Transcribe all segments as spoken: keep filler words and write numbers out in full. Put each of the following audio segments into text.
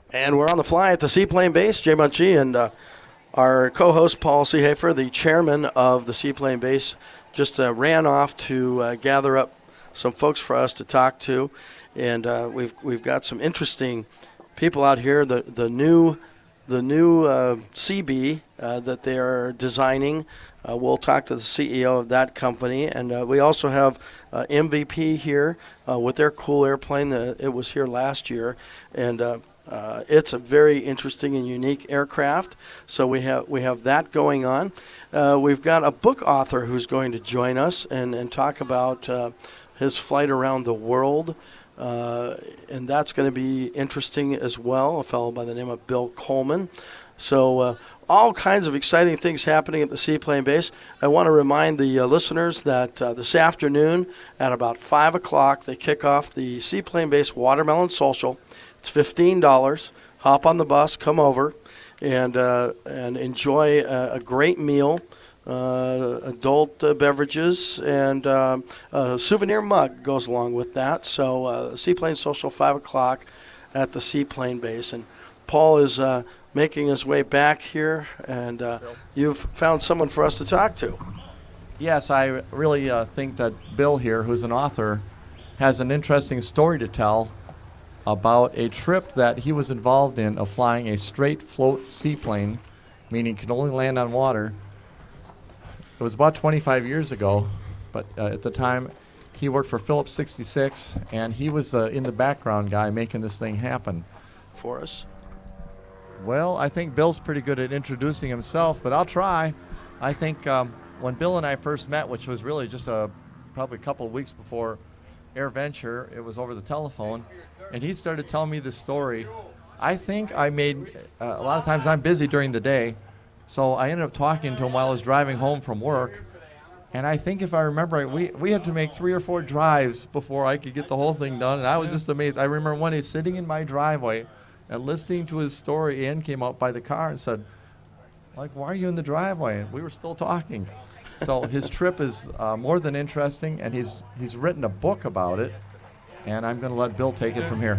And we're on the fly at the Seaplane Base. Jay Munchie and uh, our co-host Paul Seehafer, the chairman of the Seaplane Base, just uh, ran off to uh, gather up some folks for us to talk to. And uh, we've we've got some interesting people out here. The the new the new uh, C B uh, that they are designing. Uh, we'll talk to the C E O of that company, and uh, we also have uh, M V P here uh, with their cool airplane. Uh, it was here last year, and uh, uh, it's a very interesting and unique aircraft. So we have we have that going on. Uh, we've got a book author who's going to join us and and talk about uh, his flight around the world. Uh, and that's going to be interesting as well, a fellow by the name of Bill Coleman. So uh, all kinds of exciting things happening at the Seaplane Base. I want to remind the uh, listeners that uh, this afternoon at about five o'clock, they kick off the Seaplane Base Watermelon Social. It's fifteen dollars. Hop on the bus, come over, and, uh, and enjoy a, a great meal. Uh, adult uh, beverages, and um, a souvenir mug goes along with that. So uh, Seaplane Social, five o'clock at the Seaplane Base. And Paul is uh, making his way back here, and uh, you've found someone for us to talk to. Yes, I really uh, think that Bill here, who's an author, has an interesting story to tell about a trip that he was involved in of flying a straight float seaplane, meaning can only land on water. It was about twenty-five years ago, but uh, at the time he worked for Phillips sixty-six, and he was uh, in the background guy making this thing happen. For us? Well, I think Bill's pretty good at introducing himself, but I'll try. I think um, when Bill and I first met, which was really just a, probably a couple of weeks before AirVenture, it was over the telephone, and he started telling me the story. I think I made, uh, a lot of times I'm busy during the day, so I ended up talking to him while I was driving home from work. And I think if I remember right, we, we had to make three or four drives before I could get the whole thing done. And I was just amazed. I remember one day sitting in my driveway and listening to his story. Ann came out by the car and said, like, why are you in the driveway? And we were still talking. So his trip is uh, more than interesting, and he's, he's written a book about it. And I'm going to let Bill take it from here.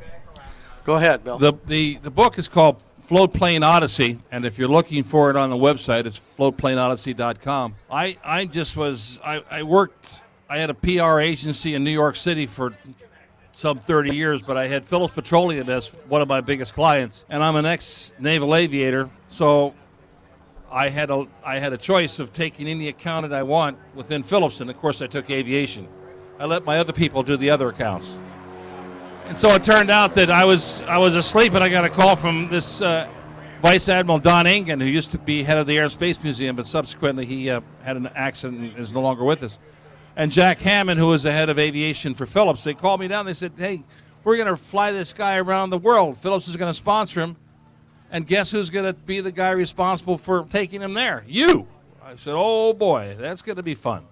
Go ahead, Bill. The, the, the book is called Float Plane Odyssey, and if you're looking for it on the website, it's float plane odyssey dot com. I, I just was, I, I worked, I had a P R agency in New York City for some thirty years, but I had Phillips Petroleum as one of my biggest clients, and I'm an ex-naval aviator, so I had a, I had a choice of taking any account that I want within Phillips, and of course I took aviation. I let my other people do the other accounts. And so it turned out that I was I was asleep, and I got a call from this uh, Vice Admiral Don Engen, who used to be head of the Air and Space Museum, but subsequently he uh, had an accident and is no longer with us. And Jack Hammond, who was the head of aviation for Phillips, they called me down. They said, hey, we're going to fly this guy around the world. Phillips is going to sponsor him. And guess who's going to be the guy responsible for taking him there? You. I said, oh, boy, that's going to be fun.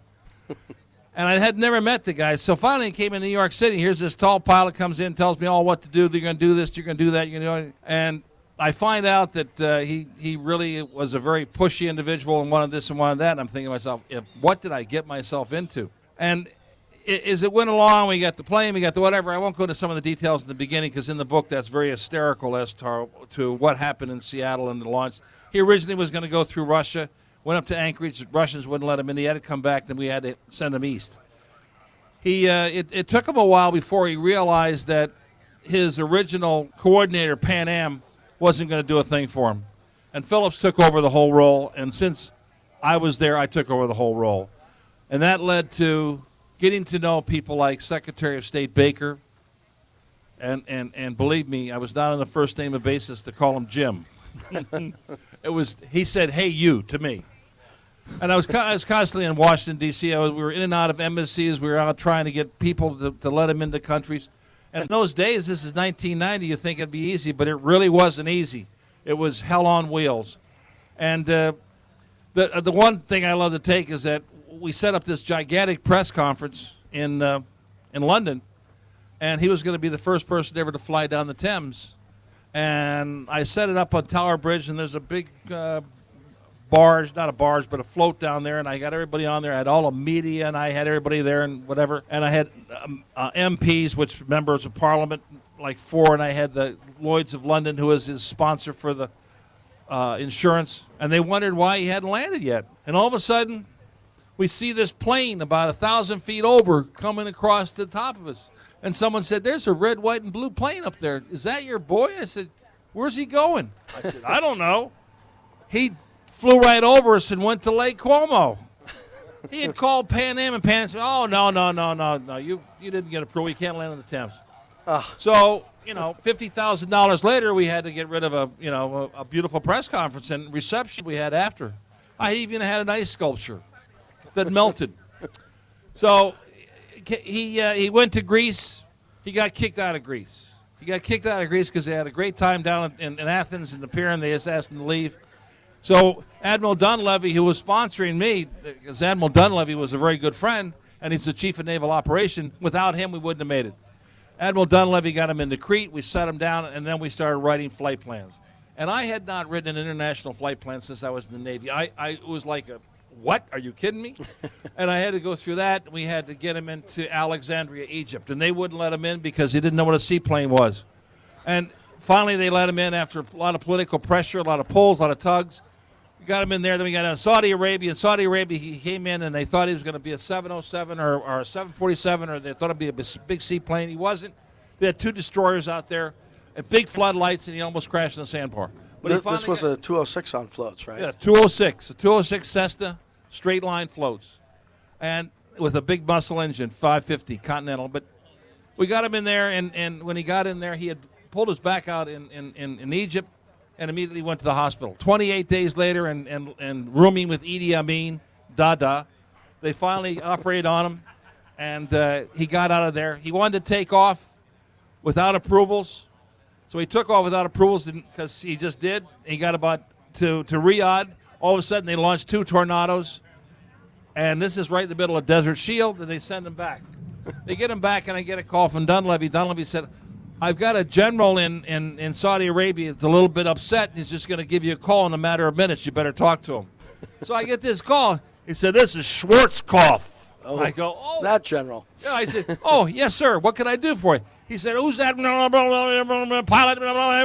And I had never met the guy. So finally he came in New York City. Here's this tall pilot comes in, tells me all what to do. You're going to do this, you're going to do that, you're going to do it. And I find out that uh, he, he really was a very pushy individual and wanted this and wanted that. And I'm thinking to myself, if, what did I get myself into? And as it went along, we got the plane, we got the whatever. I won't go into some of the details in the beginning because in the book that's very hysterical as to, to what happened in Seattle and the launch. He originally was going to go through Russia. Went up to Anchorage. The Russians wouldn't let him in. He had to come back. Then we had to send him east. He uh, it, it took him a while before he realized that his original coordinator, Pan Am, wasn't going to do a thing for him. And Phillips took over the whole role. And since I was there, I took over the whole role. And that led to getting to know people like Secretary of State Baker. And, and, and believe me, I was not on the first name of basis to call him Jim. It was, he said, hey, you, to me. And I was, I was constantly in Washington, D C I was, we were in and out of embassies. We were out trying to get people to, to let them into countries. And in those days, this is nineteen ninety, you think it'd be easy, but it really wasn't easy. It was hell on wheels. And uh, the, uh, the one thing I love to take is that we set up this gigantic press conference in, uh, in London, and he was going to be the first person ever to fly down the Thames. And I set it up on Tower Bridge, and there's a big uh, barge, not a barge, but a float down there, and I got everybody on there. I had all the media, and I had everybody there and whatever. And I had um, uh, M Ps, which members of Parliament, like four, and I had the Lloyd's of London, who was his sponsor for the uh, insurance, and they wondered why he hadn't landed yet. And all of a sudden, we see this plane about a thousand feet over coming across the top of us. And someone said, "There's a red, white, and blue plane up there. Is that your boy?" I said, "Where's he going?" I said, "I don't know." He flew right over us and went to Lake Como. He had called Pan Am, and Pan Am said, "Oh, no, no, no, no, no. You you didn't get approved. You can't land on the Thames." Uh. So, you know, fifty thousand dollars later, we had to get rid of a, you know, a, a beautiful press conference and reception we had after. I even had an ice sculpture that melted. So he uh, he went to Greece. He got kicked out of Greece. He got kicked out of Greece because they had a great time down in, in Athens and the pier, and they just asked him to leave. So Admiral Dunleavy, who was sponsoring me, because Admiral Dunleavy was a very good friend, and he's the chief of naval operation. Without him, we wouldn't have made it. Admiral Dunleavy got him into Crete. We set him down, and then we started writing flight plans. And I had not written an international flight plan since I was in the Navy. I, I it was like a, what? Are you kidding me? And I had to go through that. We had to get him into Alexandria, Egypt, and they wouldn't let him in because he didn't know what a seaplane was. And finally, they let him in after a lot of political pressure, a lot of pulls, a lot of tugs. We got him in there. Then we got him in Saudi Arabia. In Saudi Arabia, he came in, and they thought he was going to be a seven oh seven or, or a seven forty-seven, or they thought it would be a big seaplane. He wasn't. They had two destroyers out there, and big floodlights, and he almost crashed in the sandbar. But this, this was got, a two oh six on floats, right? Yeah, two oh six. A two oh six Cessna, straight line floats, and with a big muscle engine, five fifty Continental. But we got him in there, and, and when he got in there, he had pulled his back out in, in, in, in Egypt, and immediately went to the hospital. twenty-eight days later, and, and, and rooming with Idi Amin, Dada, they finally operated on him, and uh, he got out of there. He wanted to take off without approvals, so he took off without approvals because he just did. He got about to, to Riyadh. All of a sudden, they launched two Tornadoes, and this is right in the middle of Desert Shield, and they send him back. They get him back, and I get a call from Dunleavy. Dunleavy said, "I've got a general in, in, in Saudi Arabia that's a little bit upset, and he's just going to give you a call in a matter of minutes. You better talk to him." So I get this call. He said, "This is Schwarzkopf." Oh, I go, "Oh." That general. Yeah, I said, "Oh, yes, sir. What can I do for you?" He said, "Who's that pilot?"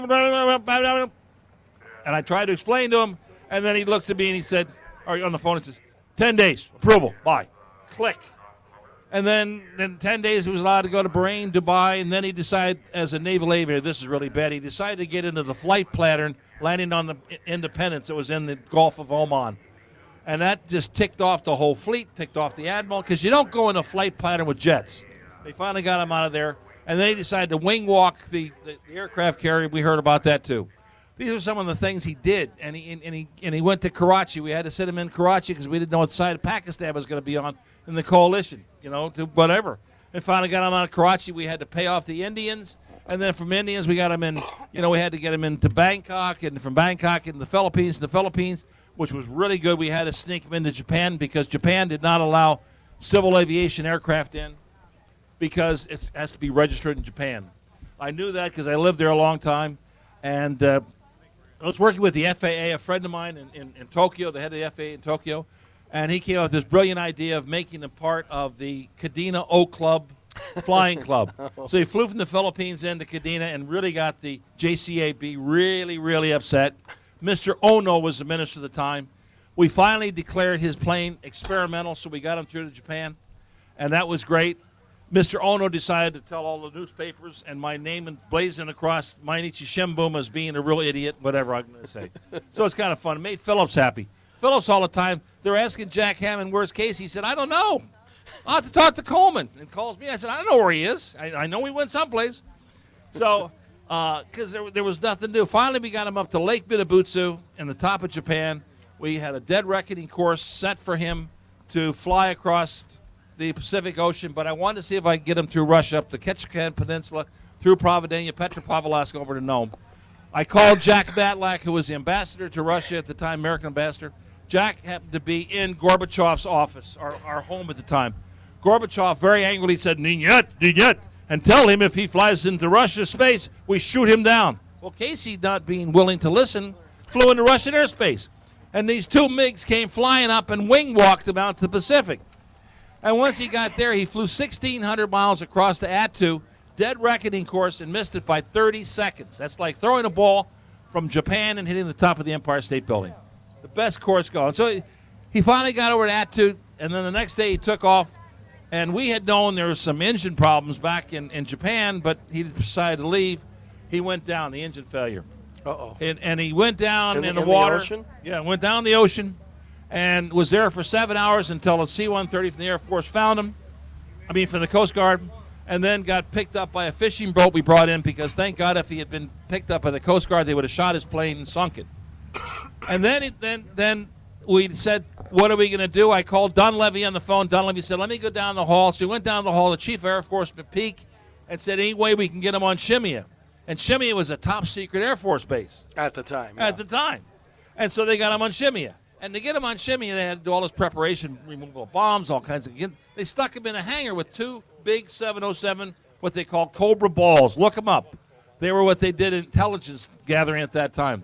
And I tried to explain to him, and then he looked at me and he said, or on the phone, he says, ten days, approval, bye. Click. And then in ten days, he was allowed to go to Bahrain, Dubai, and then he decided, as a naval aviator, this is really bad, he decided to get into the flight pattern, landing on the Independence that was in the Gulf of Oman. And that just ticked off the whole fleet, ticked off the admiral, because you don't go in a flight pattern with jets. They finally got him out of there, and then he decided to wing walk the, the, the aircraft carrier. We heard about that, too. These are some of the things he did, and he and he and he went to Karachi. We had to sit him in Karachi because we didn't know what side of Pakistan was going to be on in the coalition, you know, to whatever. And finally got him out of Karachi. We had to pay off the Indians, and then from Indians we got him in, you know, we had to get him into Bangkok, and from Bangkok in the Philippines. The Philippines, which was really good, we had to sneak him into Japan because Japan did not allow civil aviation aircraft in because it has to be registered in Japan. I knew that because I lived there a long time, and uh, I was working with the F A A, a friend of mine in, in, in Tokyo, the head of the F A A in Tokyo, and he came up with this brilliant idea of making them part of the Kadena O Club Flying Club. So he flew from the Philippines into Kadena and really got the J C A B really, really upset. Mister Ono was the minister at the time. We finally declared his plane experimental, so we got him through to Japan, and that was great. Mister Ono decided to tell all the newspapers, and my name blazing across Mainichi Shimbun as being a real idiot, whatever I'm going to say. So it's kind of fun. It made Phillips happy. Phillips all the time, they're asking Jack Hammond, "Where's Casey?" He said, "I don't know. I'll have to talk to Coleman." And calls me. I said, "I don't know where he is. I, I know he went someplace." So, because uh, there, there was nothing to do. Finally, we got him up to Lake Minabutsu in the top of Japan. We had a dead reckoning course set for him to fly across the Pacific Ocean, but I wanted to see if I could get him through Russia, up the Ketchikan Peninsula, through Providenia, Petropavlovsk, over to Nome. I called Jack Matlack, who was the ambassador to Russia at the time, American ambassador. Jack happened to be in Gorbachev's office, our, our home at the time. Gorbachev very angrily said, "Ninyet, ninyet," and tell him if he flies into Russia's space, we shoot him down. Well, Casey, not being willing to listen, flew into Russian airspace. And these two MiGs came flying up and wing-walked him out to the Pacific. And once he got there, he flew sixteen hundred miles across the Attu dead reckoning course and missed it by thirty seconds. That's like throwing a ball from Japan and hitting the top of the Empire State Building. The best course going. So he, he finally got over to Attitude, and then the next day he took off. And we had known there was some engine problems back in, in Japan, but he decided to leave. He went down, the engine failure. Uh-oh. And, and he went down In in, the- the in the water. ocean? Yeah, went down the ocean and was there for seven hours until a C one thirty from the Air Force found him. I mean, from the Coast Guard. And then got picked up by a fishing boat we brought in because, thank God, if he had been picked up by the Coast Guard, they would have shot his plane and sunk it. And then it, then then we said, what are we going to do? I called Dunleavy on the phone. Dunleavy said, let me go down the hall. So we went down the hall to Chief Air Force McPeak and said, any way we can get him on Shemia. And Shemia was a top-secret Air Force base At the time. yeah. at the time. And so they got him on Shemia. And to get him on Shemia, they had to do all this preparation, removal of bombs, all kinds of... They stuck him in a hangar with two big seven oh seven, what they call Cobra balls. Look them up. They were what they did intelligence gathering at that time.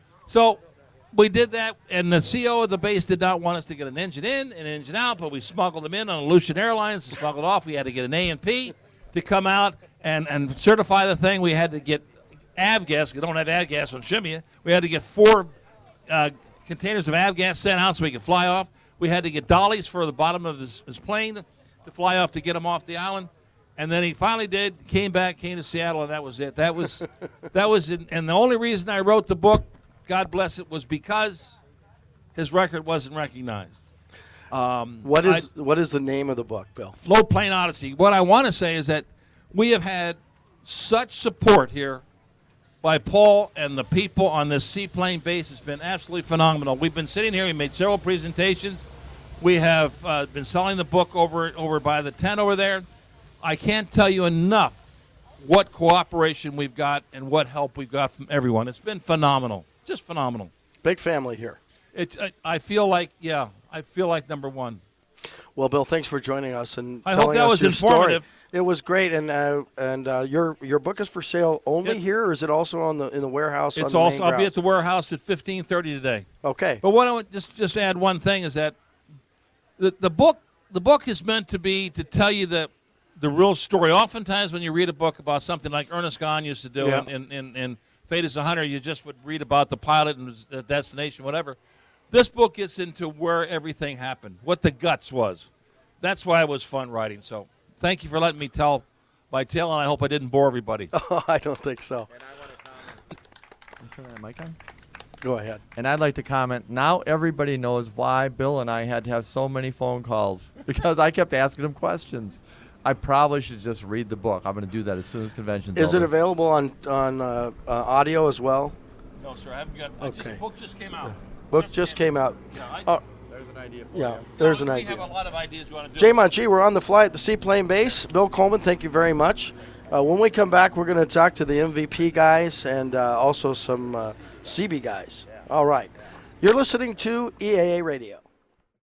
So we did that, and the C O of the base did not want us to get an engine in, an engine out, but we smuggled them in on Aleutian Airlines and smuggled off. We had to get an A and P to come out and, and certify the thing. We had to get avgas. We don't have avgas on Shemia. We had to get four uh, containers of avgas sent out so we could fly off. We had to get dollies for the bottom of his, his plane to fly off to get him off the island. And then he finally did, came back, came to Seattle, and that was it. That was, that was, it. And the only reason I wrote the book, God bless it, was because his record wasn't recognized. Um, What is I, what is the name of the book, Bill? Float Plane Odyssey. What I want to say is that we have had such support here by Paul and the people on this seaplane base. It's been absolutely phenomenal. We've been sitting here. We made several presentations. We have uh, been selling the book over over by the tent over there. I can't tell you enough what cooperation we've got and what help we've got from everyone. It's been phenomenal, just phenomenal. Big family here. It, I, I feel like, yeah, I feel like number one. Well, Bill, thanks for joining us and I hope telling that us was your informative. story. It was great, and uh, and uh, your your book is for sale only It- here, or is it also on the in the warehouse? on It's the main also I'll be grounds? at the warehouse at fifteen thirty today. Okay. But what I would just just add one thing is that the the book the book is meant to be to tell you the the real story. Oftentimes when you read a book about something like Ernest Gahn used to do Yeah. in, in, in, in Fate as a Hunter, you just would read about the pilot and the destination, whatever. This book gets into where everything happened, what the guts was. That's why it was fun writing. So thank you for letting me tell my tale, and I hope I didn't bore everybody. I don't think so. Turn that mic on. Go ahead. And I'd like to comment, now everybody knows why Bill and I had to have so many phone calls because I kept asking him questions. I probably should just read the book. I'm going to do that as soon as convention's Is it over. available on on uh, uh, audio as well? No, sir, I haven't got. I just, Okay. book just came out. Book just came out. Yeah, I, Oh, There's an idea for yeah, you. there's an we idea. have a lot of ideas we want to do. Jay Munchie, we're on the fly at the Seaplane Base. Bill Coleman, thank you very much. Uh, when we come back, we're going to talk to the M V P guys and uh, also some uh, C B guys. All right. You're listening to E A A Radio.